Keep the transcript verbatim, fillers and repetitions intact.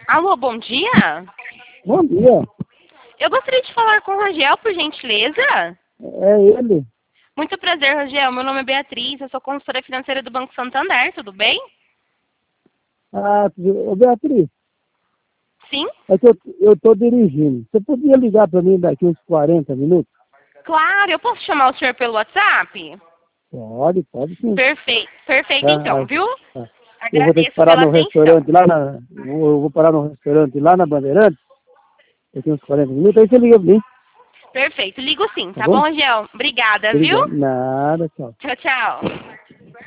Alô, bom dia. Bom dia. Eu gostaria de falar com o Rangel, por gentileza. É ele. Muito prazer, Rangel. Meu nome é Beatriz, eu sou consultora financeira do Banco Santander, tudo bem? Ah, ô Beatriz, Sim? é que eu, eu tô dirigindo. Você podia ligar para mim daqui uns quarenta minutos? Claro, eu posso chamar o senhor pelo WhatsApp? Pode, pode sim. Perfeito, perfeito Ah, então, viu? ah. Eu vou ter que Agradeço parar pela no atenção. restaurante lá na. Eu vou parar no restaurante lá na Bandeirante, daqui uns quarenta minutos, aí você liga para mim, Perfeito, ligo sim, tá tá bom, bom? Rangel? Obrigada, viu? Obrigado. Nada, tchau. Tchau, tchau.